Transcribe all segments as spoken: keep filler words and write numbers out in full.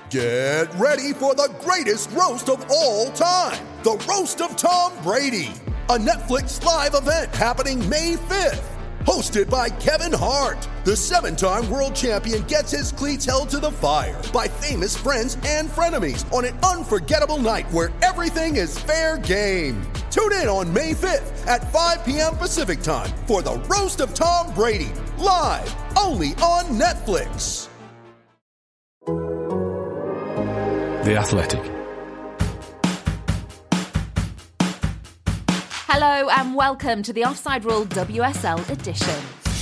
Get ready for the greatest roast of all time, the Roast of Tom Brady, a Netflix live event happening May fifth. Hosted by Kevin Hart, the seven-time world champion gets his cleats held to the fire by famous friends and frenemies on an unforgettable night where everything is fair game. Tune in on May fifth at five p.m. Pacific time for the Roast of Tom Brady, live only on Netflix. The Athletic. Hello and welcome to the Offside Rule W S L edition.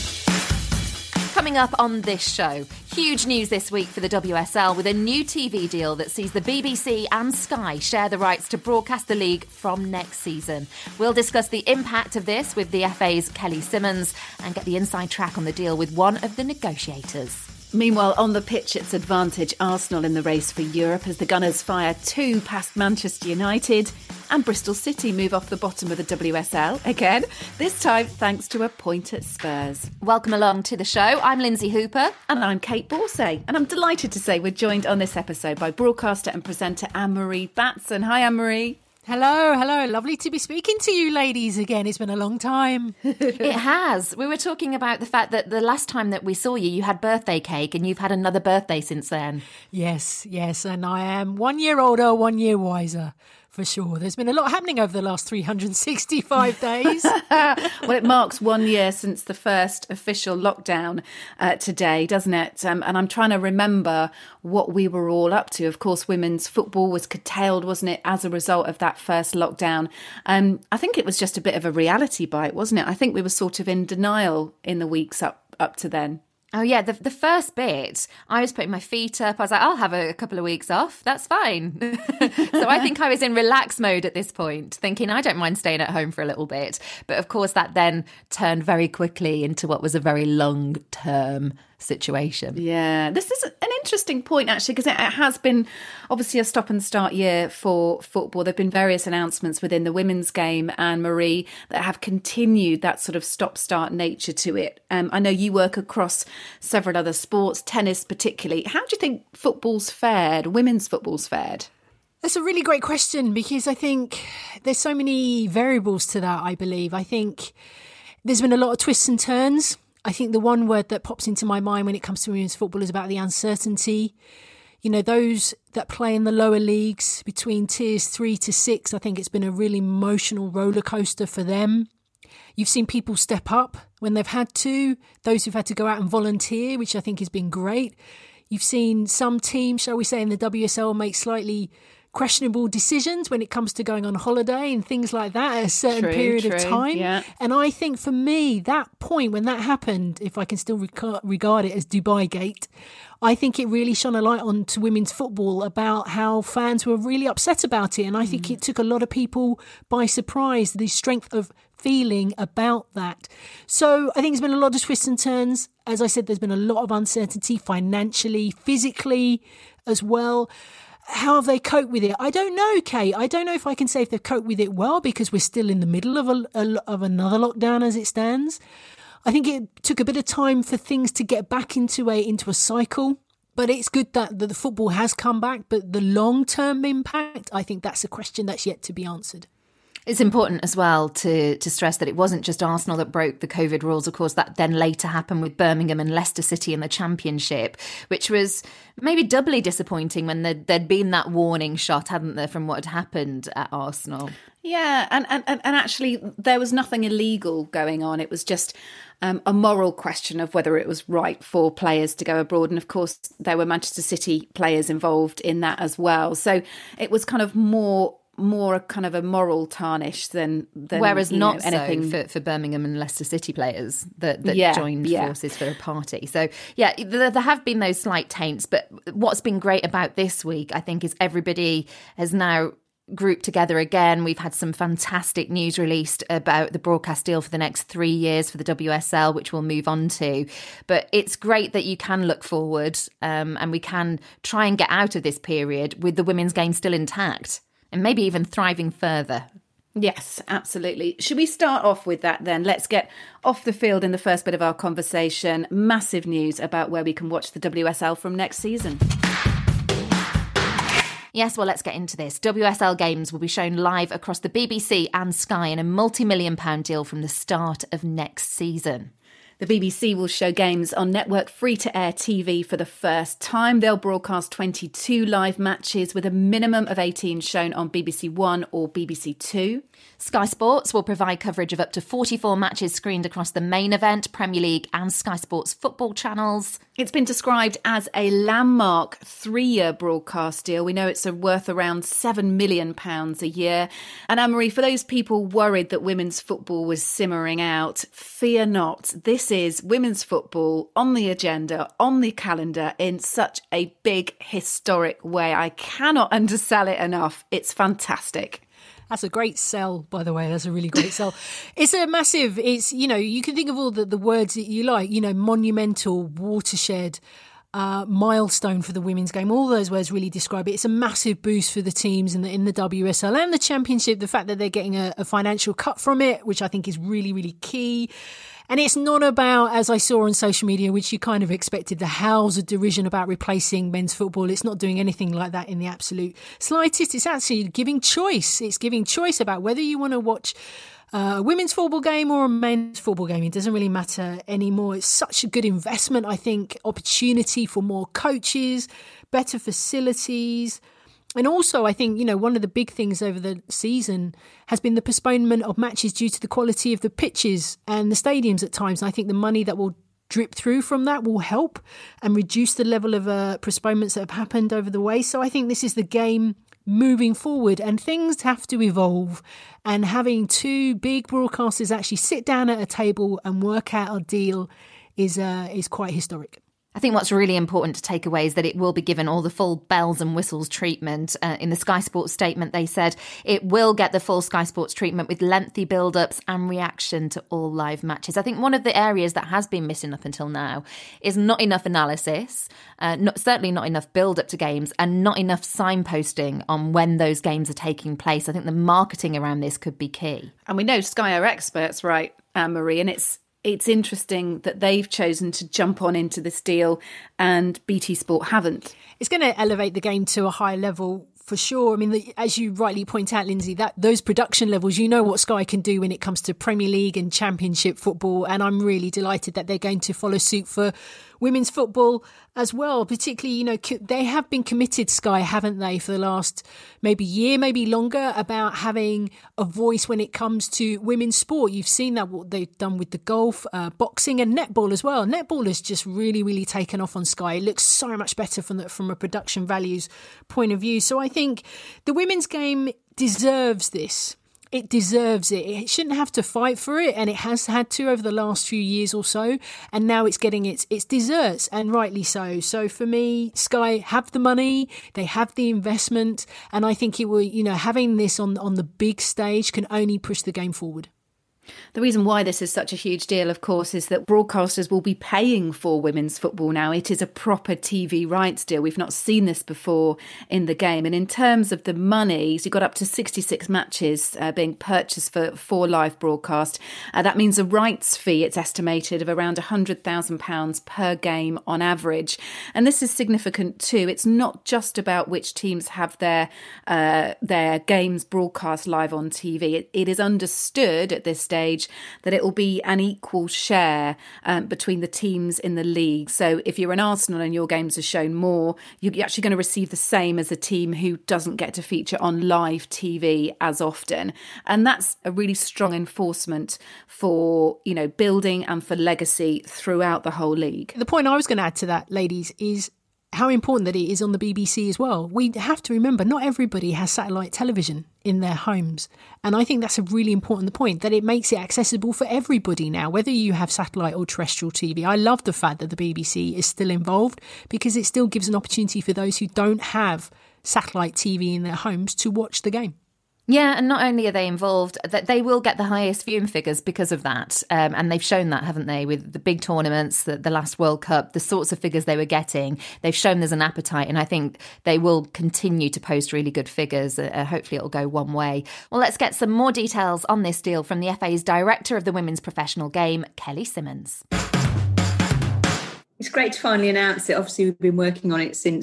Coming up on this show, huge news this week for the W S L with a new T V deal that sees the B B C and Sky share the rights to broadcast the league from next season. We'll discuss the impact of this with the F A's Kelly Simmons and get the inside track on the deal with one of the negotiators. Meanwhile, on the pitch, it's advantage Arsenal in the race for Europe as the Gunners fire two past Manchester United and Bristol City move off the bottom of the W S L again, this time thanks to a point at Spurs. Welcome along to the show. I'm Lindsay Hooper. And I'm Kate Borsay. And I'm delighted to say we're joined on this episode by broadcaster and presenter Anne-Marie Batson. Hi, Anne-Marie. Hello, hello. Lovely to be speaking to you ladies again. It's been a long time. It has. We were talking about the fact that the last time that we saw you, you had birthday cake and you've had another birthday since then. Yes, yes. And I am one year older, one year wiser. For sure. There's been a lot happening over the last three hundred sixty-five days. Well, it marks one year since the first official lockdown uh, today, doesn't it? Um, and I'm trying to remember what we were all up to. Of course, women's football was curtailed, wasn't it, as a result of that first lockdown? Um, I think it was just a bit of a reality bite, wasn't it? I think we were sort of in denial in the weeks up, up to then. Oh, yeah, the the first bit, I was putting my feet up. I was like, I'll have a, a couple of weeks off. That's fine. So I think I was in relax mode at this point, thinking I don't mind staying at home for a little bit. But of course, that then turned very quickly into what was a very long-term situation. Yeah, this is an interesting point, actually, because it has been obviously a stop and start year for football. There have been various announcements within the women's game, Anne-Marie, that have continued that sort of stop-start nature to it. Um, I know you work across several other sports, tennis particularly. How do you think football's fared, women's football's fared? That's a really great question because I think there's so many variables to that, I believe. I think there's been a lot of twists and turns. I think the one word that pops into my mind when it comes to women's football is about the uncertainty. You know, those that play in the lower leagues between tiers three to six, I think it's been a really emotional roller coaster for them. You've seen people step up when they've had to, those who've had to go out and volunteer, which I think has been great. You've seen some teams, shall we say, in the W S L make slightly questionable decisions when it comes to going on holiday and things like that at a certain true, period true, of time. Yeah. And I think for me, that point when that happened, if I can still rec- regard it as Dubai Gate, I think it really shone a light onto women's football about how fans were really upset about it. And I think mm. it took a lot of people by surprise, the strength of feeling about that. So I think there's been a lot of twists and turns. As I said, there's been a lot of uncertainty financially, physically as well. How have they coped with it? I don't know, Kate. I don't know if I can say if they've coped with it well because we're still in the middle of a, a, of another lockdown as it stands. I think it took a bit of time for things to get back into a into a cycle. But it's good that, that the football has come back. But the long-term impact, I think that's a question that's yet to be answered. It's important as well to to stress that it wasn't just Arsenal that broke the COVID rules. Of course, that then later happened with Birmingham and Leicester City in the Championship, which was maybe doubly disappointing when there'd, there'd been that warning shot, hadn't there, from what had happened at Arsenal. Yeah, and, and, and actually there was nothing illegal going on. It was just um, a moral question of whether it was right for players to go abroad. And of course, there were Manchester City players involved in that as well. So it was kind of more... more a kind of a moral tarnish than, than whereas you not know, anything so for, for Birmingham and Leicester City players that, that yeah, joined yeah. forces for a party. So yeah, there, there have been those slight taints, but what's been great about this week, I think, is everybody has now grouped together again. We've had some fantastic news released about the broadcast deal for the next three years for the W S L, which we'll move on to. But it's great that you can look forward um, and we can try and get out of this period with the women's game still intact. And maybe even thriving further. Yes, absolutely. Should we start off with that then? Let's get off the field in the first bit of our conversation. Massive news about where we can watch the W S L from next season. Yes, well, let's get into this. W S L games will be shown live across the B B C and Sky in a multi-million pound deal from the start of next season. The B B C will show games on network free-to-air T V for the first time. They'll broadcast twenty-two live matches with a minimum of eighteen shown on B B C One or B B C Two. Sky Sports will provide coverage of up to forty-four matches screened across the main event, Premier League and Sky Sports football channels. It's been described as a landmark three-year broadcast deal. We know it's worth around seven million pounds a year. And Anne-Marie, for those people worried that women's football was simmering out, fear not. This is women's football on the agenda, on the calendar, in such a big, historic way. I cannot undersell it enough. It's fantastic. That's a great sell, by the way. That's a really great sell. It's a massive, it's, you know, you can think of all the, the words that you like, you know, monumental, watershed, uh, milestone for the women's game. All those words really describe it. It's a massive boost for the teams in the, in the W S L and the Championship. The fact that they're getting a, a financial cut from it, which I think is really, really key. And it's not about, as I saw on social media, which you kind of expected, the howls of derision about replacing men's football. It's not doing anything like that in the absolute slightest. It's actually giving choice. It's giving choice about whether you want to watch a women's football game or a men's football game. It doesn't really matter anymore. It's such a good investment, I think, opportunity for more coaches, better facilities. And also, I think, you know, one of the big things over the season has been the postponement of matches due to the quality of the pitches and the stadiums at times. And I think the money that will drip through from that will help and reduce the level of uh, postponements that have happened over the way. So I think this is the game moving forward, and things have to evolve. And having two big broadcasters actually sit down at a table and work out a deal is uh, is quite historic. I think what's really important to take away is that it will be given all the full bells and whistles treatment. Uh, in the Sky Sports statement, they said it will get the full Sky Sports treatment with lengthy build-ups and reaction to all live matches. I think one of the areas that has been missing up until now is not enough analysis, uh, not, certainly not enough build-up to games, and not enough signposting on when those games are taking place. I think the marketing around this could be key. And we know Sky are experts, right, Anne-Marie? And it's It's interesting that they've chosen to jump on into this deal and B T Sport haven't. It's going to elevate the game to a high level for sure. I mean, the, as you rightly point out, Lindsay, that those production levels, you know what Sky can do when it comes to Premier League and Championship football. And I'm really delighted that they're going to follow suit for women's football as well. Particularly, you know, they have been committed, Sky, haven't they, for the last maybe year, maybe longer, about having a voice when it comes to women's sport. You've seen that, what they've done with the golf, uh, boxing and netball as well. Netball has just really, really taken off on Sky. It looks so much better from the, from a production values point of view. So I think the women's game deserves this. It deserves it. It shouldn't have to fight for it, and it has had to over the last few years or so, and now it's getting its its desserts, and rightly so. So for me, Sky have the money, they have the investment, and I think it will, you know, having this on on the big stage can only push the game forward. The reason why this is such a huge deal, of course, is that broadcasters will be paying for women's football now. It is a proper T V rights deal. We've not seen this before in the game. And in terms of the money, so you've got up to sixty-six matches uh, being purchased for, for live broadcast. Uh, that means a rights fee, it's estimated, of around one hundred thousand pounds per game on average. And this is significant too. It's not just about which teams have their, uh, their games broadcast live on T V. It, it is understood at this stage stage that it will be an equal share um, between the teams in the league. So if you're an Arsenal and your games are shown more, you're actually going to receive the same as a team who doesn't get to feature on live T V as often. And that's a really strong enforcement for, you know, building and for legacy throughout the whole league. The point I was going to add to that, ladies, is how important that it is on the B B C as well. We have to remember not everybody has satellite television in their homes. And I think that's a really important point, that it makes it accessible for everybody now, whether you have satellite or terrestrial T V. I love the fact that the B B C is still involved because it still gives an opportunity for those who don't have satellite T V in their homes to watch the game. Yeah, and not only are they involved, that they will get the highest viewing figures because of that. Um, and they've shown that, haven't they, with the big tournaments, the, the last World Cup, the sorts of figures they were getting. They've shown there's an appetite, and I think they will continue to post really good figures. Uh, hopefully it'll go one way. Well, let's get some more details on this deal from the F A's Director of the Women's Professional Game, Kelly Simmons. It's great to finally announce it. Obviously, we've been working on it since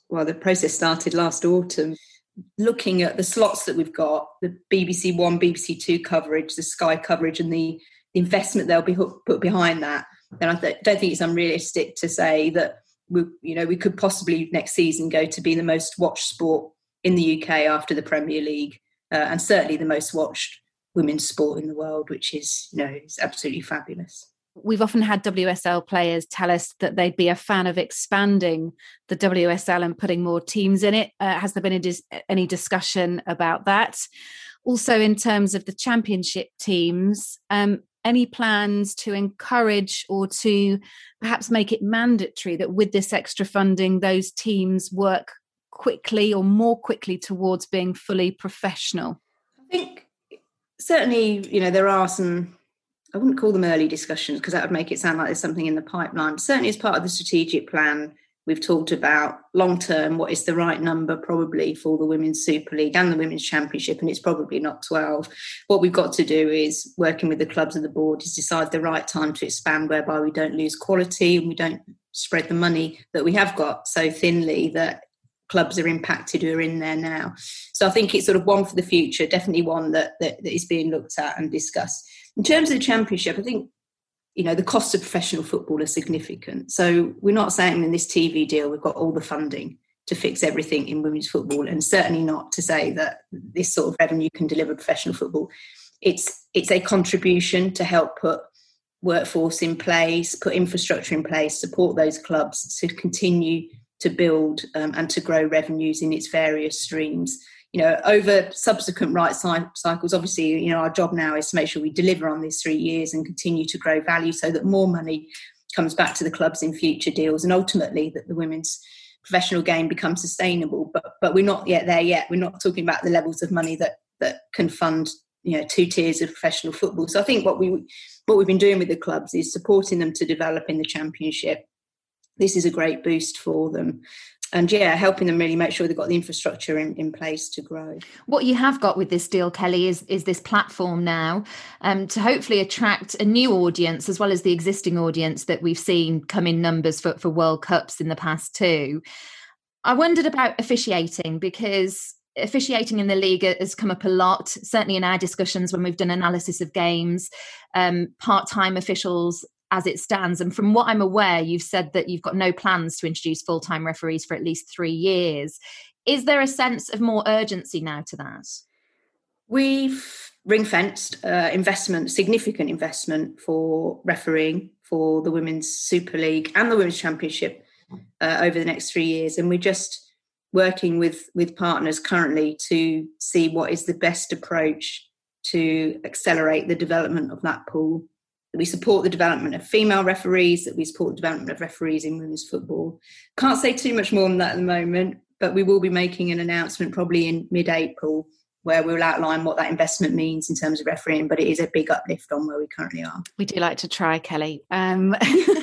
well, the process started last autumn, looking at the slots that we've got, the B B C One, B B C Two coverage, the Sky coverage, and the investment they'll be put behind that. And I th- don't think it's unrealistic to say that we, you know, we could possibly next season go to be the most watched sport in the U K after the Premier League, uh, and certainly the most watched women's sport in the world, which is, you know, is absolutely fabulous. We've often had W S L players tell us that they'd be a fan of expanding the W S L and putting more teams in it. Uh, has there been a dis- any discussion about that? Also, in terms of the championship teams, um, any plans to encourage or to perhaps make it mandatory that with this extra funding, those teams work quickly or more quickly towards being fully professional? I think certainly, you know, there are some, I wouldn't call them early discussions because that would make it sound like there's something in the pipeline. But certainly as part of the strategic plan, we've talked about long-term, what is the right number probably for the Women's Super League and the Women's Championship, and it's probably not twelve. What we've got to do is, working with the clubs and the board, is decide the right time to expand whereby we don't lose quality and we don't spread the money that we have got so thinly that clubs are impacted who are in there now. So I think it's sort of one for the future, definitely one that, that, that is being looked at and discussed. In terms of the Championship, I think, you know, the costs of professional football are significant. So we're not saying in this T V deal we've got all the funding to fix everything in women's football, and certainly not to say that this sort of revenue can deliver professional football. It's it's a contribution to help put workforce in place, put infrastructure in place, support those clubs to continue to build um, and to grow revenues in its various streams. You know, over subsequent right cycles, obviously, you know, our job now is to make sure we deliver on these three years and continue to grow value so that more money comes back to the clubs in future deals, and ultimately that the women's professional game becomes sustainable. But but we're not yet there yet. We're not talking about the levels of money that that can fund, you know, two tiers of professional football. So I think what we what we've been doing with the clubs is supporting them to develop in the Championship. This is a great boost for them. And yeah, helping them really make sure they've got the infrastructure in, in place to grow. What you have got with this deal, Kelly, is is this platform now um, to hopefully attract a new audience as well as the existing audience that we've seen come in numbers for, for World Cups in the past too. I wondered about officiating, because officiating in the league has come up a lot, certainly in our discussions when we've done analysis of games, um, part-time officials as it stands. And from what I'm aware, you've said that you've got no plans to introduce full-time referees for at least three years. Is there a sense of more urgency now to that? We've ring-fenced uh, investment, significant investment for refereeing for the Women's Super League and the Women's Championship uh, over the next three years. And we're just working with, with partners currently to see what is the best approach to accelerate the development of that pool. That we support the development of female referees, that we support the development of referees in women's football. Can't say too much more than that at the moment, but we will be making an announcement probably in mid-April where we'll outline what that investment means in terms of refereeing, but it is a big uplift on where we currently are. We do like to try, Kelly. Um,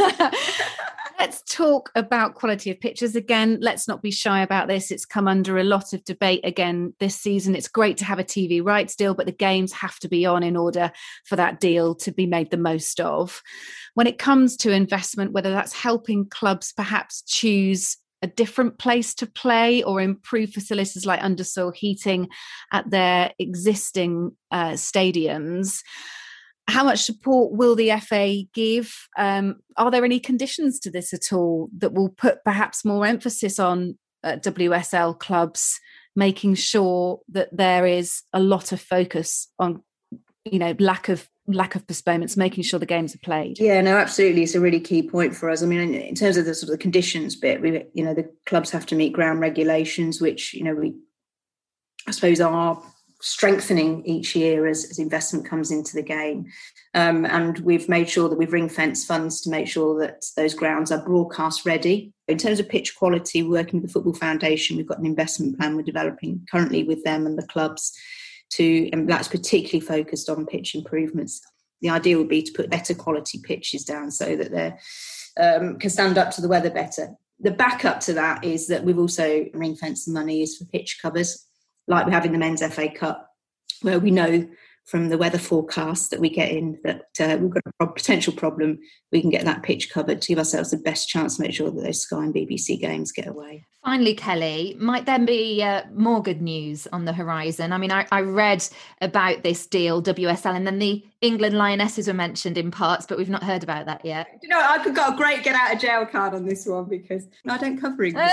let's talk about quality of pitches again. Let's not be shy about this. It's come under a lot of debate again this season. It's great to have a T V rights deal, but the games have to be on in order for that deal to be made the most of. When it comes to investment, whether that's helping clubs perhaps choose a different place to play or improve facilities like undersoil heating at their existing uh, stadiums, how much support will the F A give? Um, are there any conditions to this at all that will put perhaps more emphasis on uh, W S L clubs making sure that there is a lot of focus on, you know, lack of lack of postponements, making sure the games are played? Yeah, no, absolutely. It's a really key point for us. I mean, in, in terms of the sort of the conditions bit, we, you know, the clubs have to meet ground regulations, which, you know, we, I suppose, are strengthening each year as, as investment comes into the game. Um, and we've made sure that we've ring-fenced funds to make sure that those grounds are broadcast ready. In terms of pitch quality, working with the Football Foundation, we've got an investment plan we're developing currently with them and the clubs to, and that's particularly focused on pitch improvements. The idea would be to put better quality pitches down so that they um, can stand up to the weather better. The backup to that is that we've also ring-fenced the money is for pitch covers, like we have in the Men's F A Cup, where we know from the weather forecast that we get in that uh, we've got a potential problem, we can get that pitch covered to give ourselves the best chance to make sure that those Sky and B B C games get away. Finally, Kelly, might there be uh, more good news on the horizon? I mean, I, I read about this deal, W S L, and then the England Lionesses were mentioned in parts, but we've not heard about that yet. You know, I've got a great get out of jail card on this one because I don't cover England.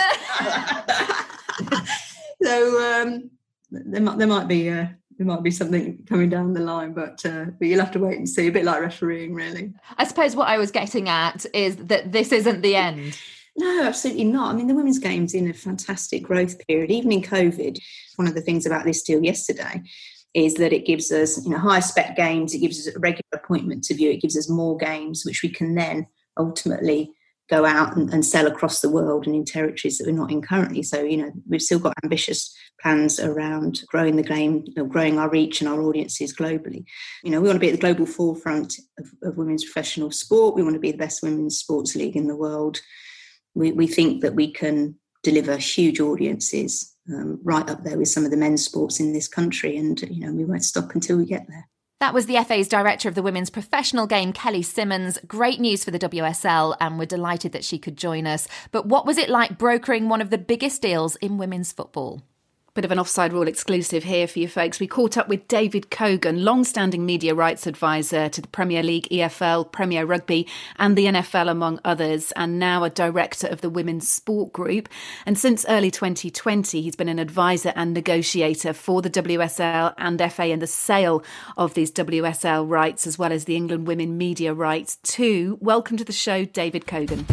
so um, there might there might be uh, there might be something coming down the line, but uh, but you'll have to wait and see. A bit like refereeing, really. I suppose what I was getting at is that this isn't the end. No, absolutely not. I mean, the women's game's in a fantastic growth period, even in COVID. One of the things about this deal yesterday is that it gives us, you know, higher spec games. It gives us a regular appointment to view. It gives us more games, which we can then ultimately go out and, and sell across the world and in territories that we're not in currently. So, you know, we've still got ambitious plans around growing the game, you know, growing our reach and our audiences globally. You know, we want to be at the global forefront of, of women's professional sport. We want to be the best women's sports league in the world. We, we think that we can deliver huge audiences um, right up there with some of the men's sports in this country. And, you know, we won't stop until we get there. That was the F A's director of the women's professional game, Kelly Simmons. Great news for the W S L, and we're delighted that she could join us. But what was it like brokering one of the biggest deals in women's football? Bit of an Offside Rule exclusive here for you folks. We caught up with David Cogan, long-standing media rights advisor to the Premier League, E F L, Premier Rugby and the N F L, among others, and now a director of the Women's Sport Group. And since early twenty twenty, he's been an advisor and negotiator for the W S L and F A in the sale of these W S L rights, as well as the England women media rights too. Welcome to the show, David Cogan.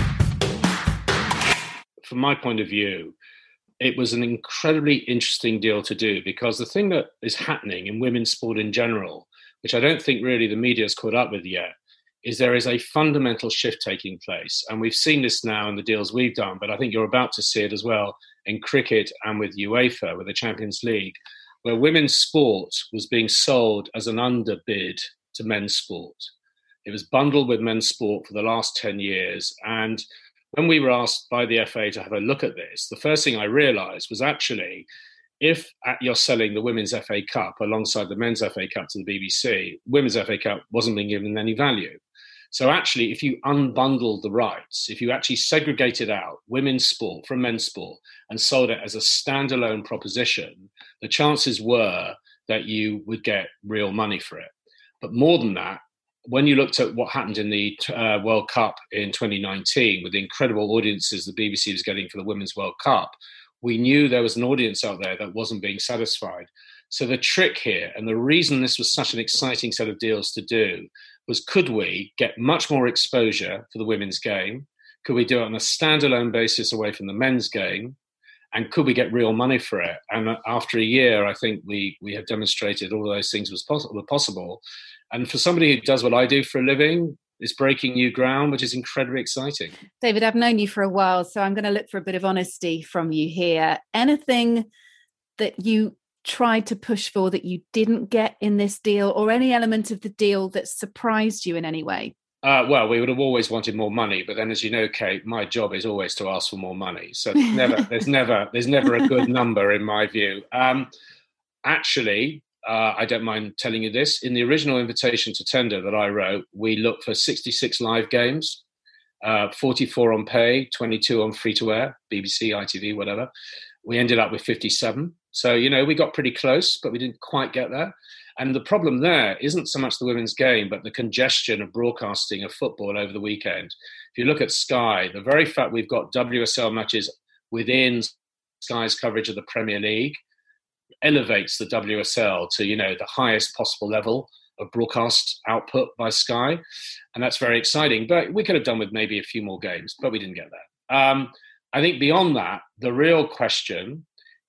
From my point of view, it was an incredibly interesting deal to do, because the thing that is happening in women's sport in general, which I don't think really the media has caught up with yet, is there is a fundamental shift taking place. And we've seen this now in the deals we've done, but I think you're about to see it as well in cricket and with UEFA, with the Champions League, where women's sport was being sold as an underbid to men's sport. It was bundled with men's sport for the last ten years. And when we were asked by the F A to have a look at this, the first thing I realised was actually, if you're selling the Women's F A Cup alongside the Men's F A Cup to the B B C, Women's F A Cup wasn't being given any value. So actually, if you unbundled the rights, if you actually segregated out women's sport from men's sport and sold it as a standalone proposition, the chances were that you would get real money for it. But more than that, when you looked at what happened in the uh, World Cup in twenty nineteen with the incredible audiences the B B C was getting for the Women's World Cup, we knew there was an audience out there that wasn't being satisfied. So the trick here, and the reason this was such an exciting set of deals to do, was could we get much more exposure for the women's game? Could we do it on a standalone basis away from the men's game? And could we get real money for it? And after a year, I think we we have demonstrated all of those things was poss- were possible. And for somebody who does what I do for a living, it's breaking new ground, which is incredibly exciting. David, I've known you for a while, so I'm going to look for a bit of honesty from you here. Anything that you tried to push for that you didn't get in this deal, or any element of the deal that surprised you in any way? Uh, well, we would have always wanted more money, but then, as you know, Kate, my job is always to ask for more money. So there's never, there's never, there's never a good number in my view. Um, actually, uh, I don't mind telling you this. In the original invitation to tender that I wrote, we looked for sixty-six live games, uh, forty-four on pay, twenty-two on free to air, B B C, I T V, whatever. We ended up with fifty-seven. So, you know, we got pretty close, but we didn't quite get there. And the problem there isn't so much the women's game, but the congestion of broadcasting of football over the weekend. If you look at Sky, the very fact we've got W S L matches within Sky's coverage of the Premier League elevates the W S L to, you know, the highest possible level of broadcast output by Sky. And that's very exciting. But we could have done with maybe a few more games, but we didn't get there. Um, I think beyond that, the real question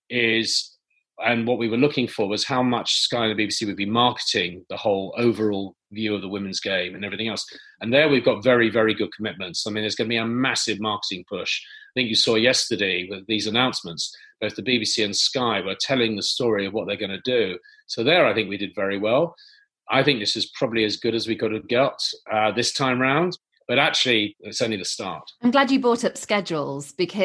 is, and what we were looking for was how much Sky and the B B C would be marketing the whole overall view of the women's game and everything else. And there we've got very, very good commitments. I mean, there's going to be a massive marketing push. I think you saw yesterday with these announcements, both the B B C and Sky were telling the story of what they're going to do. So there, I think we did very well. I think this is probably as good as we could have got uh, this time round. But actually, it's only the start. I'm glad you brought up schedules, because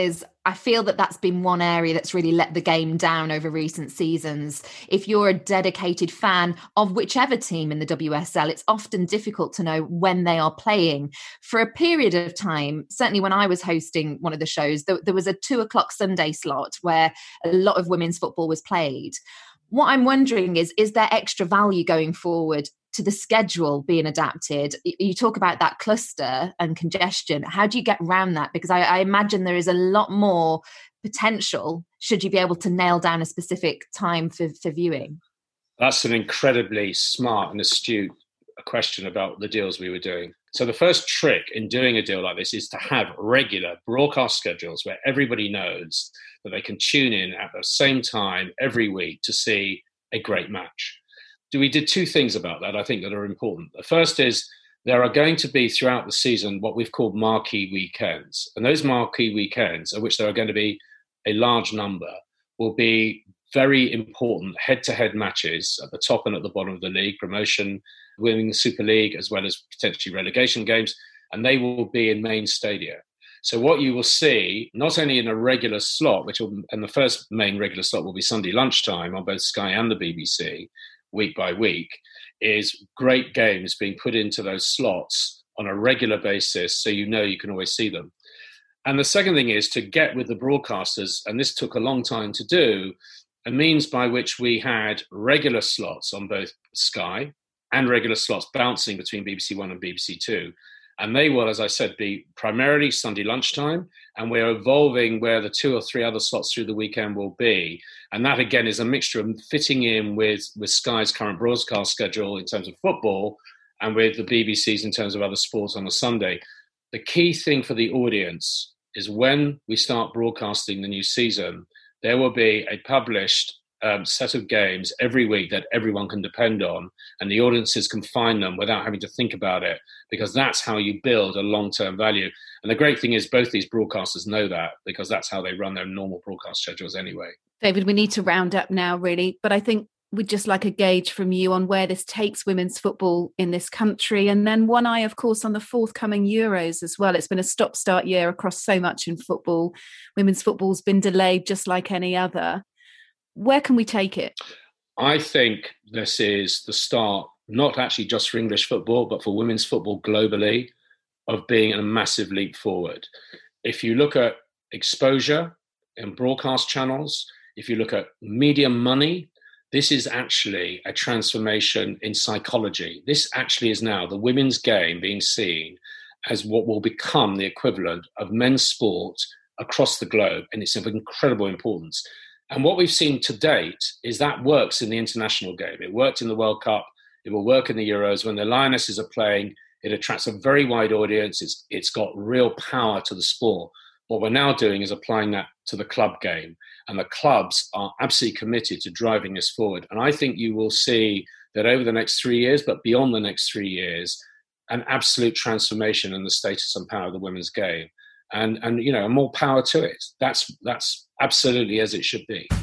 I feel that that's been one area that's really let the game down over recent seasons. If you're a dedicated fan of whichever team in the W S L, it's often difficult to know when they are playing. For a period of time, certainly when I was hosting one of the shows, there, there was a two o'clock Sunday slot where a lot of women's football was played. What I'm wondering is, is there extra value going forward to the schedule being adapted? You talk about that cluster and congestion. How do you get around that? Because I, I imagine there is a lot more potential should you be able to nail down a specific time for, for viewing. That's an incredibly smart and astute question about the deals we were doing. So the first trick in doing a deal like this is to have regular broadcast schedules where everybody knows that they can tune in at the same time every week to see a great match. We did two things about that, I think, that are important. The first is there are going to be throughout the season what we've called marquee weekends. And those marquee weekends, of which there are going to be a large number, will be very important head-to-head matches at the top and at the bottom of the league, promotion, Women's Super League, as well as potentially relegation games. And they will be in main stadia. So what you will see, not only in a regular slot, which will, and the first main regular slot will be Sunday lunchtime on both Sky and the B B C, week by week, is great games being put into those slots on a regular basis so you know you can always see them. And the second thing is to get with the broadcasters, and this took a long time to do, a means by which we had regular slots on both Sky and regular slots bouncing between B B C One and B B C Two. And they will, as I said, be primarily Sunday lunchtime. And we're evolving where the two or three other slots through the weekend will be. And that, again, is a mixture of fitting in with, with Sky's current broadcast schedule in terms of football and with the B B C's in terms of other sports on a Sunday. The key thing for the audience is when we start broadcasting the new season, there will be a published Um, set of games every week that everyone can depend on, and the audiences can find them without having to think about it, because that's how you build a long-term value. And the great thing is both these broadcasters know that, because that's how they run their normal broadcast schedules anyway. David, we need to round up now, really, but I think we'd just like a gauge from you on where this takes women's football in this country, and then one eye, of course, on the forthcoming Euros as well. It's been a stop-start year across so much in football. Women's football's been delayed just like any other. Where can we take it? I think this is the start, not actually just for English football, but for women's football globally, of being a massive leap forward. If you look at exposure in broadcast channels, if you look at media money, this is actually a transformation in psychology. This actually is now the women's game being seen as what will become the equivalent of men's sport across the globe. And it's of incredible importance. And what we've seen to date is that works in the international game. It worked in the World Cup. It will work in the Euros. When the Lionesses are playing, it attracts a very wide audience. It's It's got real power to the sport. What we're now doing is applying that to the club game. And the clubs are absolutely committed to driving this forward. And I think you will see that over the next three years, but beyond the next three years, an absolute transformation in the status and power of the women's game. And, and you know, more power to it. That's that's absolutely as it should be.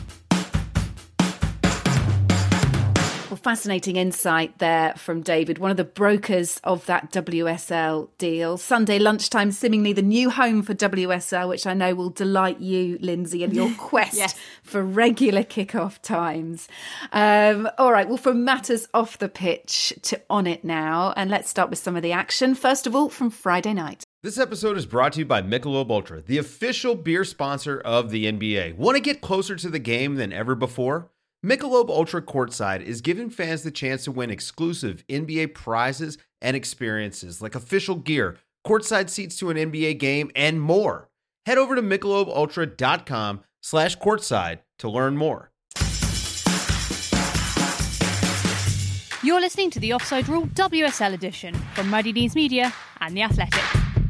Well, fascinating insight there from David, one of the brokers of that W S L deal. Sunday lunchtime, seemingly the new home for W S L, which I know will delight you, Lindsay, in your quest yes. for regular kickoff times. Um, all right, well, from matters off the pitch to on it now. And let's start with some of the action. First of all, from Friday night. This episode is brought to you by Michelob Ultra, the official beer sponsor of the N B A. Want to get closer to the game than ever before? Michelob Ultra Courtside is giving fans the chance to win exclusive N B A prizes and experiences like official gear, courtside seats to an N B A game, and more. Head over to michelobultra.com slash courtside to learn more. You're listening to the Offside Rule W S L edition from Muddy Deans Media and The Athletic.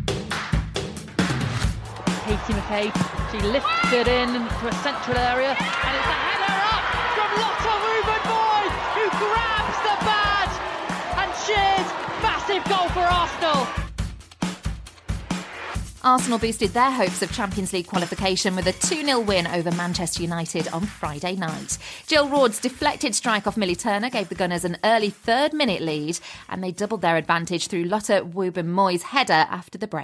Katie McCabe, she lifts it in into a central area, and it's a header up from Lotta Rubenboy, who grabs the badge and cheers. Massive goal for Arsenal. Arsenal boosted their hopes of Champions League qualification with a two nil win over Manchester United on Friday night. Jill Ward's deflected strike off Millie Turner gave the Gunners an early third minute lead, and they doubled their advantage through Lotta Wubben-Moy's header after the break.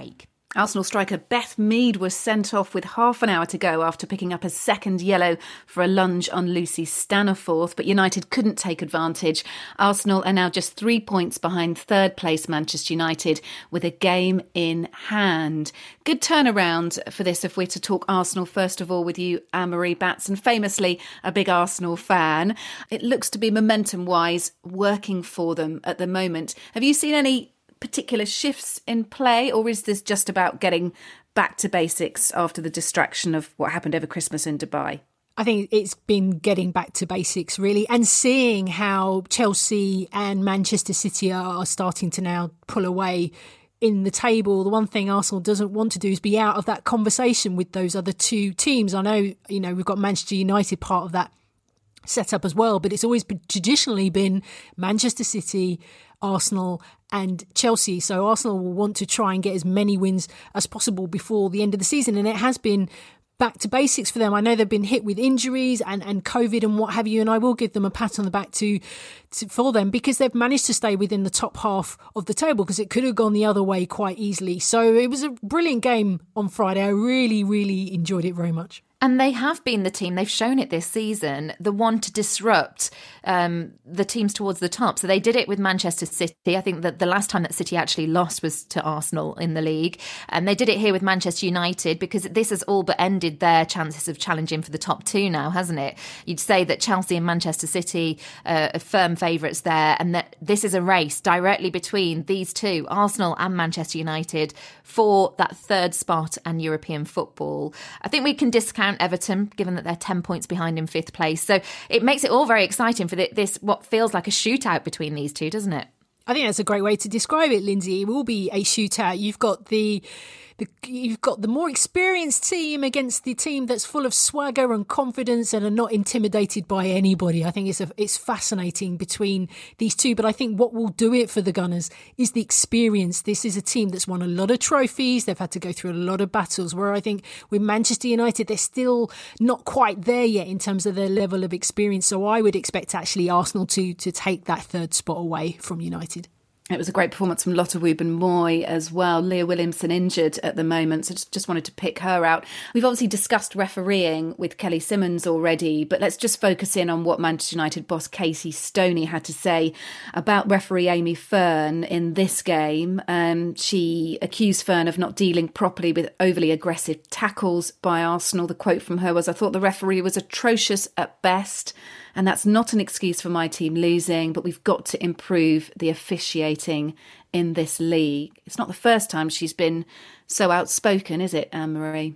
Arsenal striker Beth Mead was sent off with half an hour to go after picking up a second yellow for a lunge on Lucy Staniforth, but United couldn't take advantage. Arsenal are now just three points behind third place Manchester United with a game in hand. Good turnaround for this if we're to talk Arsenal first of all with you, Anne-Marie Batson, famously a big Arsenal fan. It looks to be momentum-wise working for them at the moment. Have you seen any particular shifts in play, or is this just about getting back to basics after the distraction of what happened over Christmas in Dubai? I think it's been getting back to basics, really, and seeing how Chelsea and Manchester City are starting to now pull away in the table. The one thing Arsenal doesn't want to do is be out of that conversation with those other two teams. I know, you know, we've got Manchester United part of that set up as well, but it's always been, traditionally been Manchester City, Arsenal and Chelsea. So Arsenal will want to try and get as many wins as possible before the end of the season. And it has been back to basics for them. I know they've been hit with injuries and, and COVID and what have you, and I will give them a pat on the back to, to for them because they've managed to stay within the top half of the table because it could have gone the other way quite easily. So it was a brilliant game on Friday. I really, really enjoyed it very much. And they have been the team, they've shown it this season, the one to disrupt um, the teams towards the top. So they did it with Manchester City. I think that the last time that City actually lost was to Arsenal in the league. And they did it here with Manchester United because this has all but ended their chances of challenging for the top two now, hasn't it? You'd say that Chelsea and Manchester City uh, are firm favourites there, and that this is a race directly between these two, Arsenal and Manchester United, for that third spot and European football. I think we can discount Everton, given that they're ten points behind in fifth place. So it makes it all very exciting for this, what feels like a shootout between these two, doesn't it? I think that's a great way to describe it, Lindsay. It will be a shootout. You've got the... The, you've got the more experienced team against the team that's full of swagger and confidence and are not intimidated by anybody. I think it's a, it's fascinating between these two. But I think what will do it for the Gunners is the experience. This is a team that's won a lot of trophies. They've had to go through a lot of battles, where I think with Manchester United, they're still not quite there yet in terms of their level of experience. So I would expect actually Arsenal to, to take that third spot away from United. It was a great performance from Lotte Wubben-Moy as well. Leah Williamson injured at the moment, so just, just wanted to pick her out. We've obviously discussed refereeing with Kelly Simmons already, but let's just focus in on what Manchester United boss Casey Stoney had to say about referee Amy Fern in this game. Um, she accused Fern of not dealing properly with overly aggressive tackles by Arsenal. The quote from her was, "I thought the referee was atrocious at best. And that's not an excuse for my team losing, but we've got to improve the officiating in this league." It's not the first time she's been so outspoken, is it, Anne-Marie?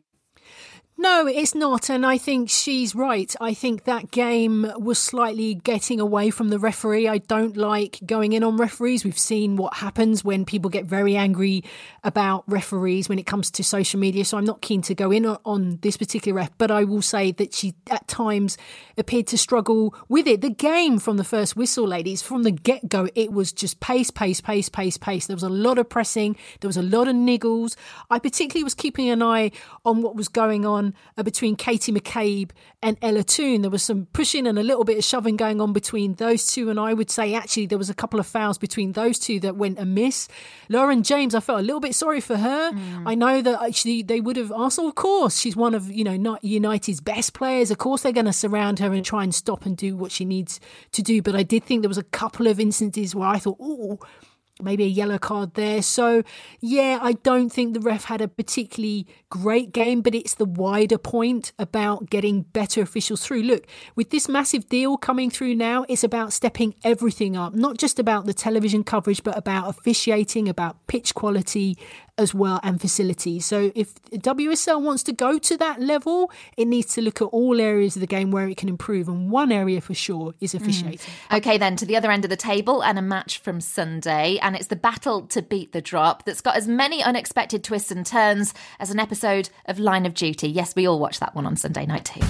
No, it's not. And I think she's right. I think that game was slightly getting away from the referee. I don't like going in on referees. We've seen what happens when people get very angry about referees when it comes to social media. So I'm not keen to go in on this particular ref. But I will say that she at times appeared to struggle with it. The game from the first whistle, ladies, from the get-go, it was just pace, pace, pace, pace, pace. There was a lot of pressing. There was a lot of niggles. I particularly was keeping an eye on what was going on Uh, between Katie McCabe and Ella Toone. There was some pushing and a little bit of shoving going on between those two, and I would say actually there was a couple of fouls between those two that went amiss. Lauren James, I felt a little bit sorry for her. Mm. I know that actually they would have Arsenal, of course, she's one of, you know, not United's best players. Of course they're going to surround her and try and stop and do what she needs to do. But I did think there was a couple of instances where I thought, oh, maybe a yellow card there. So, yeah, I don't think the ref had a particularly great game, but it's the wider point about getting better officials through. Look, with this massive deal coming through now, it's about stepping everything up, not just about the television coverage, but about officiating, about pitch quality as well, and facilities. So if W S L wants to go to that level, it needs to look at all areas of the game where it can improve. And one area for sure is officiating. Mm. Okay, then to the other end of the table and a match from Sunday. And it's the battle to beat the drop that's got as many unexpected twists and turns as an episode of Line of Duty. Yes, we all watched that one on Sunday night too.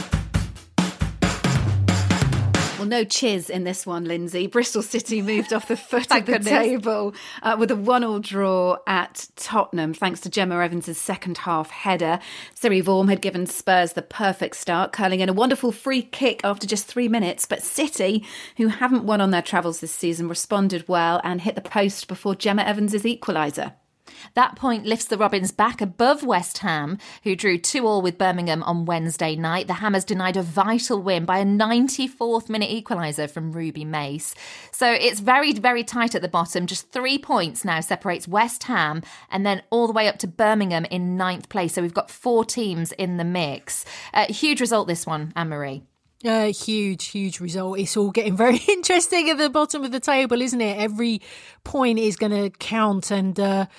Well, no chiz in this one, Lindsay. Bristol City moved off the foot of the goodness. table uh, with a one-all draw at Tottenham, thanks to Gemma Evans' second half header. Siri Vorm had given Spurs the perfect start, curling in a wonderful free kick after just three minutes. But City, who haven't won on their travels this season, responded well and hit the post before Gemma Evans' equaliser. That point lifts the Robins back above West Ham, who drew two all with Birmingham on Wednesday night. The Hammers denied a vital win by a ninety-fourth minute equaliser from Ruby Mace. So it's very, very tight at the bottom. Just three points now separates West Ham and then all the way up to Birmingham in ninth place. So we've got four teams in the mix. Uh, huge result, this one, Anne-Marie. Uh, huge, huge result. It's all getting very interesting at the bottom of the table, isn't it? Every point is going to count. And uh,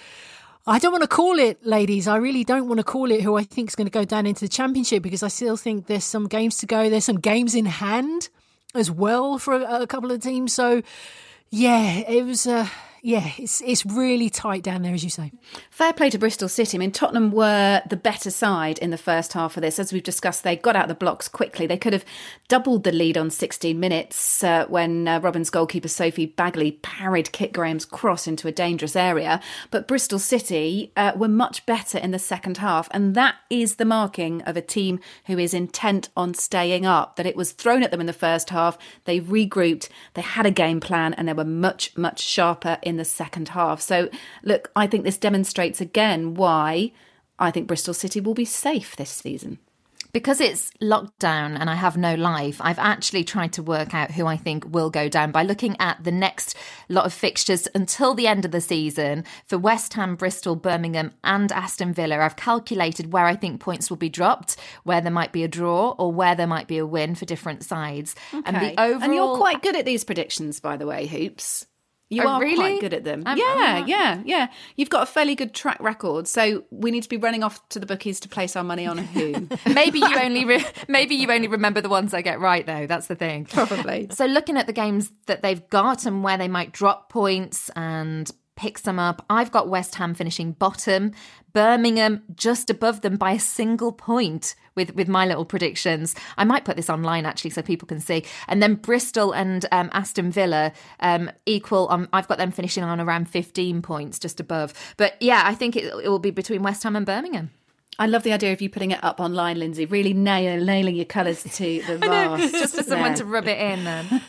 I don't want to call it, ladies. I really don't want to call it who I think is going to go down into the Championship, because I still think there's some games to go. There's some games in hand as well for a, a couple of teams. So, yeah, it was... Uh, Yeah, it's it's really tight down there, as you say. Fair play to Bristol City. I mean, Tottenham were the better side in the first half of this. As we've discussed, they got out the blocks quickly. They could have doubled the lead on sixteen minutes uh, when uh, Robins goalkeeper Sophie Bagley parried Kit Graham's cross into a dangerous area. But Bristol City uh, were much better in the second half. And that is the marking of a team who is intent on staying up. That it was thrown at them in the first half. They regrouped. They had a game plan and they were much, much sharper in the second half. So, look, I think this demonstrates again why I think Bristol City will be safe this season. Because it's lockdown and I have no life, I've actually tried to work out who I think will go down by looking at the next lot of fixtures until the end of the season. For West Ham, Bristol, Birmingham and Aston Villa, I've calculated where I think points will be dropped, where there might be a draw or where there might be a win for different sides. Okay. And the overall... And you're quite good at these predictions, by the way, Hoops. You oh, are really? quite good at them. I'm, yeah, I'm yeah, yeah. You've got a fairly good track record. So we need to be running off to the bookies to place our money on who. maybe you only re- maybe you only remember the ones I get right, though. That's the thing. Probably. So looking at the games that they've got and where they might drop points and pick some up, I've got West Ham finishing bottom, Birmingham just above them by a single point with, with my little predictions. I might put this online actually so people can see. And then Bristol and um, Aston Villa um, equal. Um, I've got them finishing on around fifteen points just above. But yeah, I think it, it will be between West Ham and Birmingham. I love the idea of you putting it up online, Lindsay, really nail, nailing your colours to the mast. Just for someone there. to rub it in then.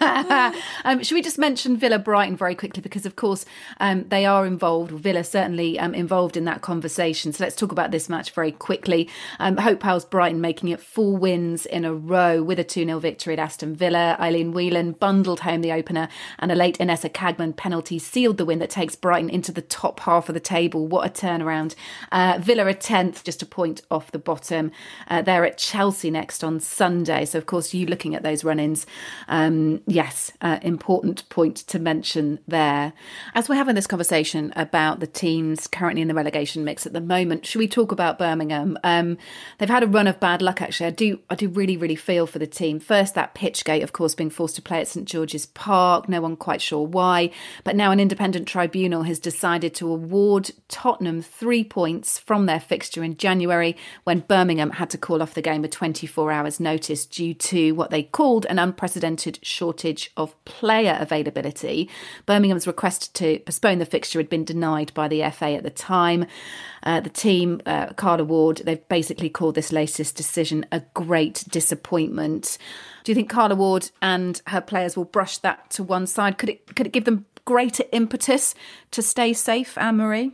um, should we just mention Villa Brighton very quickly? Because, of course, um, they are involved, Villa certainly um, involved in that conversation. So let's talk about this match very quickly. Um, Hope House Brighton making it four wins in a row with a two nil victory at Aston Villa. Eileen Whelan bundled home the opener and a late Inessa Cagman penalty sealed the win that takes Brighton into the top half of the table. What a turnaround. Uh, Villa are tenth, just a point off the bottom. Uh, they're at Chelsea next on Sunday. So, of course, you looking at those run-ins, um, yes, uh, important point to mention there. As we're having this conversation about the teams currently in the relegation mix at the moment, should we talk about Birmingham? Um, they've had a run of bad luck, actually. I do, I do really, really feel for the team. First, that Pitchgate, of course, being forced to play at St George's Park. No one quite sure why. But now an independent tribunal has decided to award Tottenham three points from their fixture in January, when Birmingham had to call off the game with twenty-four hours notice due to what they called an unprecedented shortage of player availability. Birmingham's request to postpone the fixture had been denied by the F A at the time. Uh, the team, uh, Carla Ward, they've basically called this latest decision a great disappointment. Do you think Carla Ward and her players will brush that to one side? Could it could it give them greater impetus to stay safe, Anne-Marie?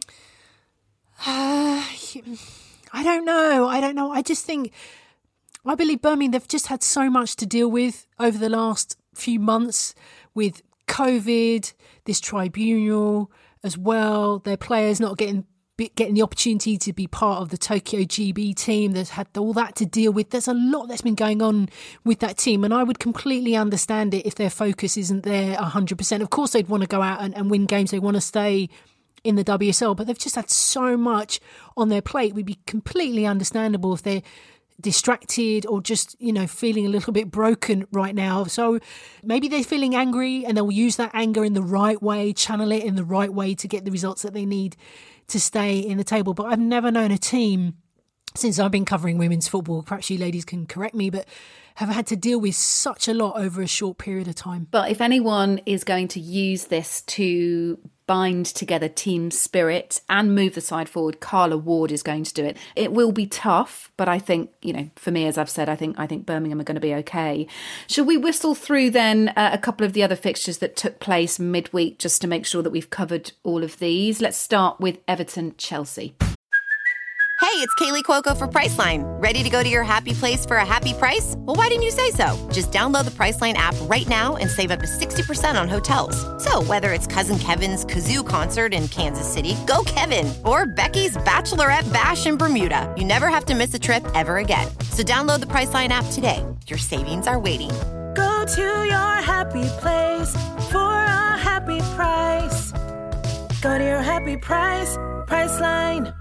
Uh, I don't know. I don't know. I just think, I believe Birmingham, they've just had so much to deal with over the last few months with COVID, this tribunal as well, their players not getting getting the opportunity to be part of the Tokyo G B team. They've had all that to deal with. There's a lot that's been going on with that team, and I would completely understand it if their focus isn't there one hundred percent. Of course, they'd want to go out and, and win games. They want to stay in the W S L, but they've just had so much on their plate. It would be completely understandable if they're distracted or just, you know, feeling a little bit broken right now. So maybe they're feeling angry and they'll use that anger in the right way, channel it in the right way to get the results that they need to stay in the table. But I've never known a team since I've been covering women's football, perhaps you ladies can correct me, but have had to deal with such a lot over a short period of time. But if anyone is going to use this to bind together team spirit and move the side forward, Carla Ward is going to do it. It will be tough, but I think, you know, for me, as I've said, I think I think Birmingham are going to be okay. Shall we whistle through then uh, a couple of the other fixtures that took place midweek, just to make sure that we've covered all of these? Let's start with Everton-Chelsea. Hey, it's Kaylee Cuoco for Priceline. Ready to go to your happy place for a happy price? Well, why didn't you say so? Just download the Priceline app right now and save up to sixty percent on hotels. So whether it's Cousin Kevin's Kazoo Concert in Kansas City, go Kevin, or Becky's Bachelorette Bash in Bermuda, you never have to miss a trip ever again. So download the Priceline app today. Your savings are waiting. Go to your happy place for a happy price. Go to your happy price, Priceline.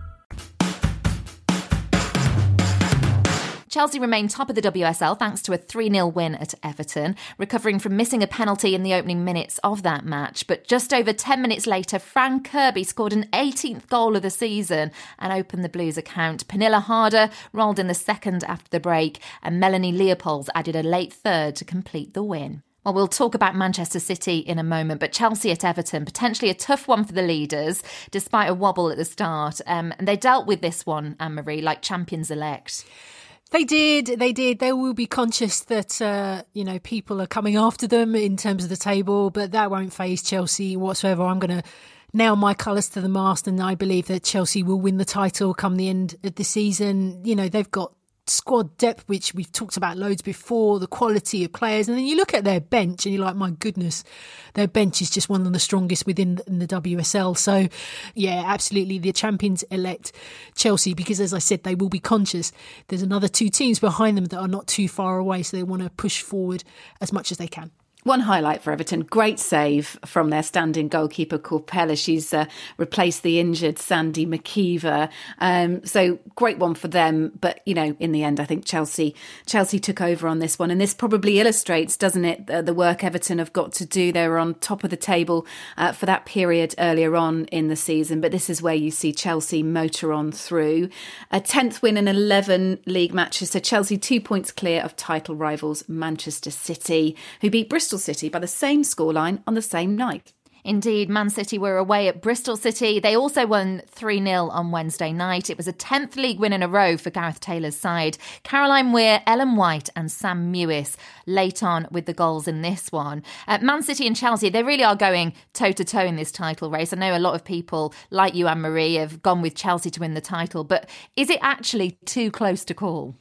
Chelsea remain top of the W S L thanks to a three nil win at Everton, recovering from missing a penalty in the opening minutes of that match. But just over ten minutes later, Fran Kirby scored an eighteenth goal of the season and opened the Blues' account. Pernilla Harder rolled in the second after the break, and Melanie Leopolds added a late third to complete the win. Well, we'll talk about Manchester City in a moment, but Chelsea at Everton, potentially a tough one for the leaders, despite a wobble at the start. Um, and they dealt with this one, Anne-Marie, like champions-elect. They did, they did. They will be conscious that, uh, you know, people are coming after them in terms of the table, but that won't faze Chelsea whatsoever. I'm going to nail my colours to the mast, and I believe that Chelsea will win the title come the end of the season. You know, they've got squad depth, which we've talked about loads before, the quality of players, and then you look at their bench and you're like, my goodness, their bench is just one of the strongest within in the W S L. So yeah, absolutely the champions elect Chelsea, because as I said, they will be conscious there's another two teams behind them that are not too far away, so they want to push forward as much as they can. One highlight for Everton, great save from their standing goalkeeper Corpella. She's uh, replaced the injured Sandy McKeever. Um, so great one for them. But, you know, in the end, I think Chelsea Chelsea took over on this one. And this probably illustrates, doesn't it, the, the work Everton have got to do. They were on top of the table uh, for that period earlier on in the season. But this is where you see Chelsea motor on through. A tenth win in eleven league matches. So Chelsea two points clear of title rivals Manchester City, who beat Bristol City by the same scoreline on the same night. Indeed, Man City were away at Bristol City. They also won three nil on Wednesday night. It was a tenth league win in a row for Gareth Taylor's side. Caroline Weir, Ellen White and Sam Mewis late on with the goals in this one. Uh, Man City and Chelsea, they really are going toe-to-toe in this title race. I know a lot of people, like you, Anne-Marie, have gone with Chelsea to win the title, but is it actually too close to call?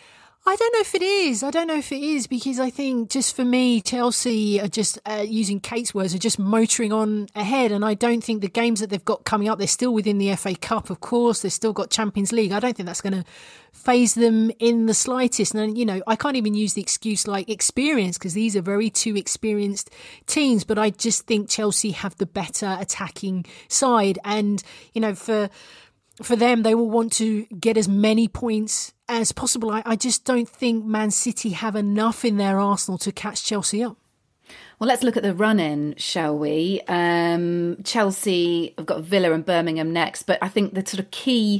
I don't know if it is. I don't know if it is, because I think just for me, Chelsea are just, uh, using Kate's words, are just motoring on ahead. And I don't think the games that they've got coming up, they're still within the F A Cup, of course. They've still got Champions League. I don't think that's going to faze them in the slightest. And, you know, I can't even use the excuse like experience, because these are very two experienced teams. But I just think Chelsea have the better attacking side. And, you know, for... For them, they will want to get as many points as possible. I, I just don't think Man City have enough in their arsenal to catch Chelsea up. Well, let's look at the run-in, shall we? Um, Chelsea have got Villa and Birmingham next, but I think the sort of key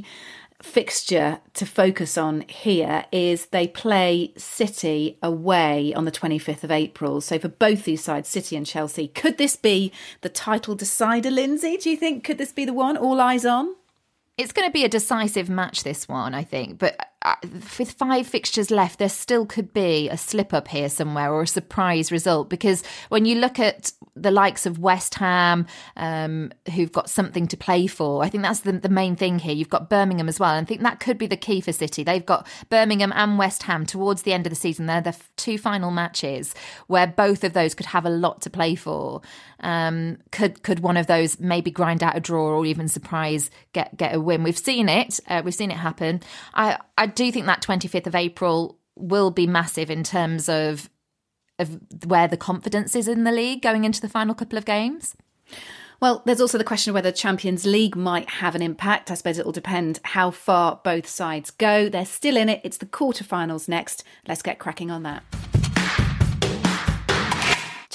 fixture to focus on here is they play City away on the twenty-fifth of April. So for both these sides, City and Chelsea, could this be the title decider, Lindsay? Do you think, could this be the one? All eyes on? It's going to be a decisive match, this one, I think. But with five fixtures left, there still could be a slip-up here somewhere or a surprise result. Because when you look at the likes of West Ham, um, who've got something to play for, I think that's the, the main thing here. You've got Birmingham as well. And I think that could be the key for City. They've got Birmingham and West Ham towards the end of the season. They're the two final matches where both of those could have a lot to play for. Um, could could one of those maybe grind out a draw or even surprise get get a win? We've seen it. Uh, we've seen it happen. I, I do think that twenty-fifth of April will be massive in terms of of where the confidence is in the league going into the final couple of games. Well, there's also the question of whether Champions League might have an impact. I suppose it will depend how far both sides go. They're still in it. It's the quarterfinals next. Let's get cracking on that.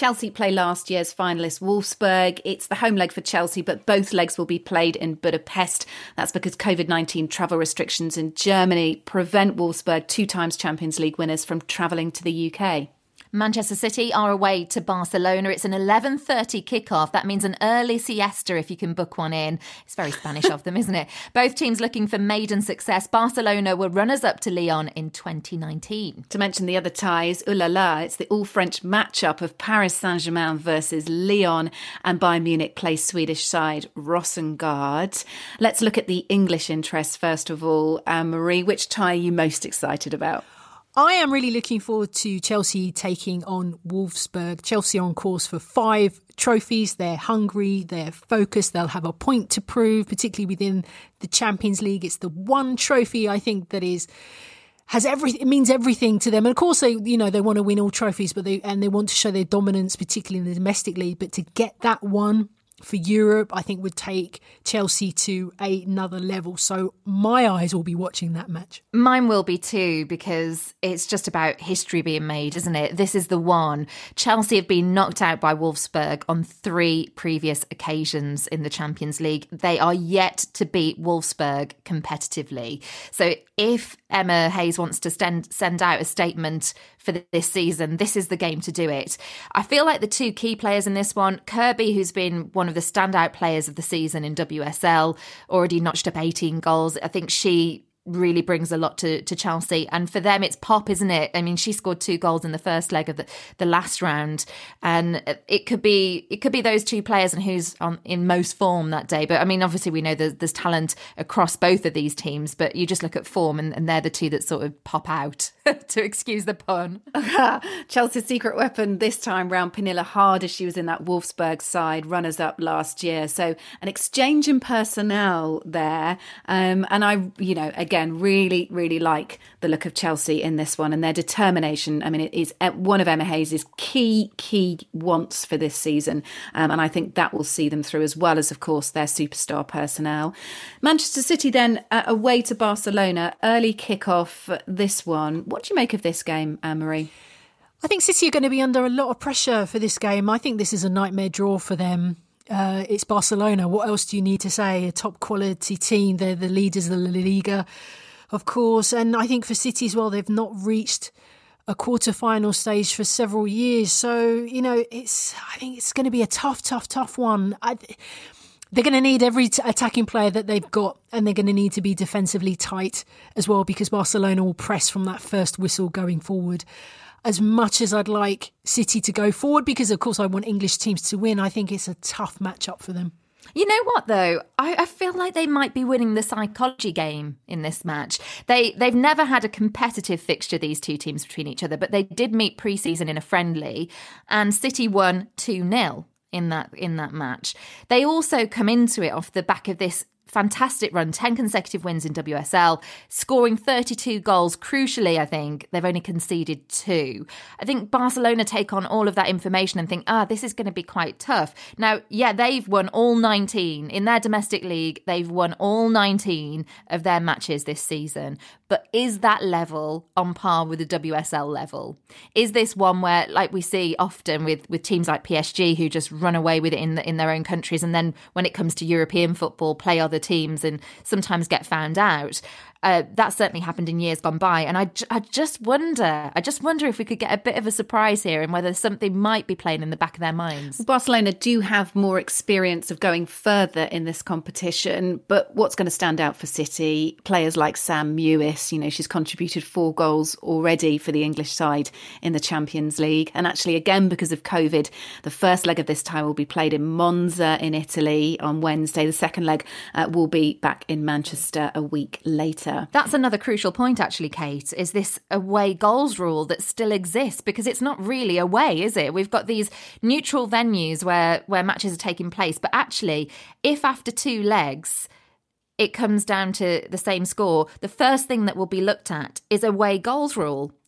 Chelsea play last year's finalist Wolfsburg. It's the home leg for Chelsea, but both legs will be played in Budapest. That's because covid nineteen travel restrictions in Germany prevent Wolfsburg, two times Champions League winners, from travelling to the U K. Manchester City are away to Barcelona. It's an eleven thirty kickoff. That means an early siesta if you can book one in. It's very Spanish of them, isn't it? Both teams looking for maiden success. Barcelona were runners-up to Lyon in twenty nineteen. To mention the other ties, ooh la la, it's the all-French matchup of Paris Saint-Germain versus Lyon, and Bayern Munich play Swedish side Rosengard. Let's look at the English interest first of all. Anne-Marie, which tie are you most excited about? I am really looking forward to Chelsea taking on Wolfsburg. Chelsea are on course for five trophies. They're hungry, they're focused, they'll have a point to prove, particularly within the Champions League. It's the one trophy I think that is has everything. It means everything to them. And of course, they you know they want to win all trophies, but they and they want to show their dominance, particularly in the domestic league. But to get that one for Europe, I think would take Chelsea to another level. So my eyes will be watching that match. Mine will be too, because it's just about history being made, isn't it? This is the one. Chelsea have been knocked out by Wolfsburg on three previous occasions in the Champions League. They are yet to beat Wolfsburg competitively. So if Emma Hayes wants to send, send out a statement for this season, this is the game to do it. I feel like the two key players in this one, Kirby, who's been one of the standout players of the season in W S L, already notched up eighteen goals. I think she really brings a lot to, to Chelsea. And for them, it's Pop, isn't it? I mean, she scored two goals in the first leg of the, the last round. And it could be it could be those two players and who's on in most form that day. But I mean, obviously, we know there's, there's talent across both of these teams, but you just look at form and, and they're the two that sort of pop out, to excuse the pun. Chelsea's secret weapon this time round, Pernilla Harder. She was in that Wolfsburg side, runners-up last year. So an exchange in personnel there. Um, and I, you know, again, Again, really, really like the look of Chelsea in this one and their determination. I mean, it is one of Emma Hayes' key, key wants for this season. Um, and I think that will see them through, as well as, of course, their superstar personnel. Manchester City then uh, away to Barcelona. Early kickoff this one. What do you make of this game, Anne-Marie? I think City are going to be under a lot of pressure for this game. I think this is a nightmare draw for them. Uh, it's Barcelona. What else do you need to say? A top quality team. They're the leaders of the La Liga, of course. And I think for City as well, they've not reached a quarter-final stage for several years. So, you know, it's. I think it's going to be a tough, tough, tough one. I, they're going to need every t- attacking player that they've got, and they're going to need to be defensively tight as well, because Barcelona will press from that first whistle going forward. As much as I'd like City to go forward, because of course I want English teams to win, I think it's a tough matchup for them. You know what, though? I, I feel like they might be winning the psychology game in this match. They, they've never had a competitive fixture, these two teams, between each other, but they did meet pre-season in a friendly, and City won two nil in that, in that match. They also come into it off the back of this fantastic run, ten consecutive wins in W S L, scoring thirty-two goals. Crucially, I think, they've only conceded two. I think Barcelona take on all of that information and think, ah, this is going to be quite tough. Now, yeah, they've won all nineteen. In their domestic league, they've won all nineteen of their matches this season. But is that level on par with the W S L level? Is this one where, like we see often with, with teams like P S G, who just run away with it in, the, in their own countries, and then when it comes to European football, play other teams and sometimes get found out? Uh, that certainly happened in years gone by. And I, I just wonder, I just wonder if we could get a bit of a surprise here and whether something might be playing in the back of their minds. Well, Barcelona do have more experience of going further in this competition. But what's going to stand out for City? Players like Sam Mewis, you know, she's contributed four goals already for the English side in the Champions League. And actually, again, because of COVID, the first leg of this tie will be played in Monza in Italy on Wednesday. The second leg uh, will be back in Manchester a week later. That's another crucial point, actually, Kate, is this away goals rule that still exists, because it's not really away, is it? We've got these neutral venues where, where matches are taking place. But actually, if after two legs it comes down to the same score, the first thing that will be looked at is away goals rule.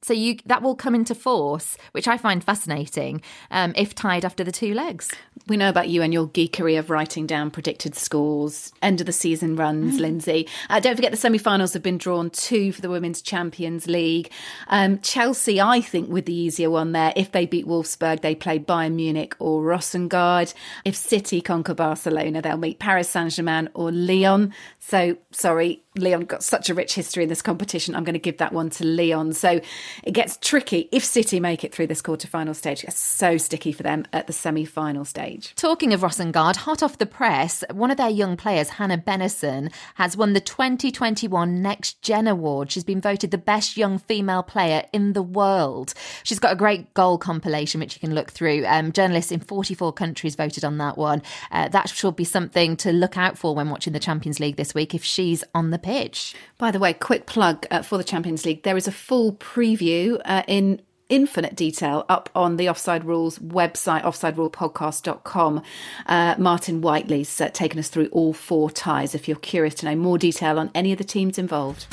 So you that will come into force, which I find fascinating, um, if tied after the two legs. We know about you and your geekery of writing down predicted scores, end of the season runs, mm. Lindsay. Uh, don't forget the semi-finals have been drawn too for the Women's Champions League. Um, Chelsea, I think, with the easier one there. If they beat Wolfsburg, they play Bayern Munich or Rosengard. If City conquer Barcelona, they'll meet Paris Saint-Germain or Lyon. So, sorry, Lyon got such a rich history in this competition. I'm going to give that one to Lyon. So it gets tricky if City make it through this quarter-final stage. It's so sticky for them at the semi-final stage. Talking of Rosengard, hot off the press, one of their young players, Hannah Bennison, has won the twenty twenty-one Next Gen Award. She's been voted the best young female player in the world. She's got a great goal compilation, which you can look through. Um, journalists in forty-four countries voted on that one. Uh, that should be something to look out for when watching the Champions League this week if she's on the pitch. By the way, quick plug uh, for the Champions League. There is a full preview uh, in infinite detail up on the Offside Rules website, offside rule podcast dot com. Uh, Martin Whiteley's uh, taken us through all four ties if you're curious to know more detail on any of the teams involved.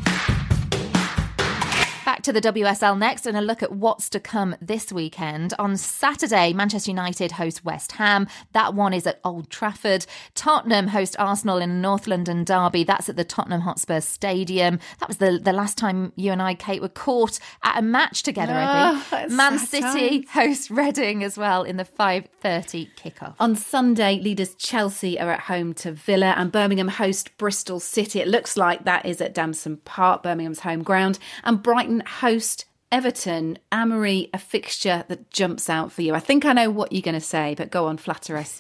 Back to the W S L next and a look at what's to come this weekend. On Saturday, Manchester United host West Ham. That one is at Old Trafford. Tottenham host Arsenal in a North London derby. That's at the Tottenham Hotspur Stadium. That was the, the last time you and I, Kate, were caught at a match together, oh, I think. Man City times. host Reading as well in the five thirty kickoff. On Sunday, leaders Chelsea are at home to Villa and Birmingham host Bristol City. It looks like that is at Damson Park, Birmingham's home ground. And Brighton host Everton. Anne-Marie, a fixture that jumps out for you. I think I know what you're going to say, but go on, flatter us.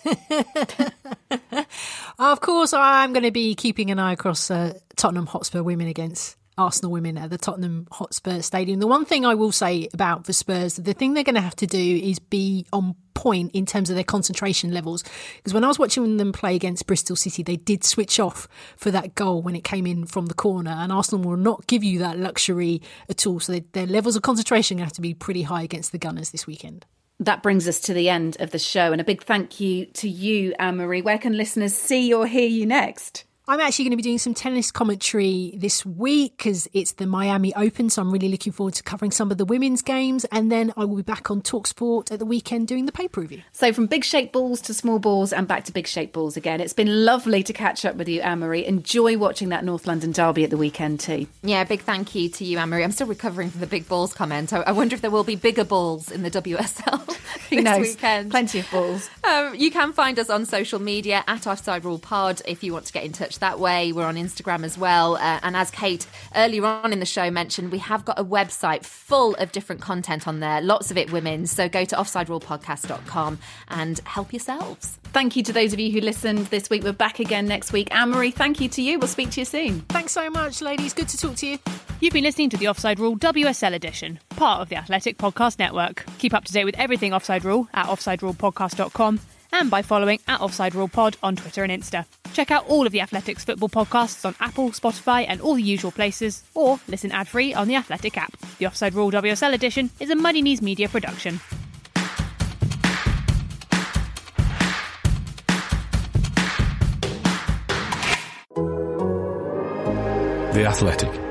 Of course, I'm going to be keeping an eye across uh, Tottenham Hotspur women against Arsenal women at the Tottenham Hotspur Stadium. The one thing I will say about the Spurs, the thing they're going to have to do is be on point in terms of their concentration levels. Because when I was watching them play against Bristol City, they did switch off for that goal when it came in from the corner, and Arsenal will not give you that luxury at all. So they, their levels of concentration have to be pretty high against the Gunners this weekend. That brings us to the end of the show, and a big thank you to you, Anne-Marie. Where can listeners see or hear you next? I'm actually going to be doing some tennis commentary this week because it's the Miami Open, so I'm really looking forward to covering some of the women's games, and then I will be back on TalkSport at the weekend doing the pay-per-view. So from big shape balls to small balls and back to big shape balls again. It's been lovely to catch up with you, Anne-Marie. Enjoy watching that North London derby at the weekend too. Yeah, big thank you to you, Anne-Marie. I'm still recovering from the big balls comment. I, I wonder if there will be bigger balls in the W S L Who this knows? weekend. Plenty of balls. Um, you can find us on social media at Offside Rule Pod if you want to get in touch that way. We're on Instagram as well. Uh, and as Kate earlier on in the show mentioned, we have got a website full of different content on there, lots of it women's. So go to offside rule podcast dot com and help yourselves. Thank you to those of you who listened this week. We're back again next week. Anne-Marie, thank you to you. We'll speak to you soon. Thanks so much, ladies. Good to talk to you. You've been listening to the Offside Rule W S L edition, part of the Athletic Podcast Network. Keep up to date with everything Offside Rule at offside rule podcast dot com and by following at Offside Rule Pod on Twitter and Insta. Check out all of the Athletics football podcasts on Apple, Spotify and all the usual places, or listen ad-free on the Athletic app. The Offside Rule W S L edition is a Muddy Knees Media production. The Athletic.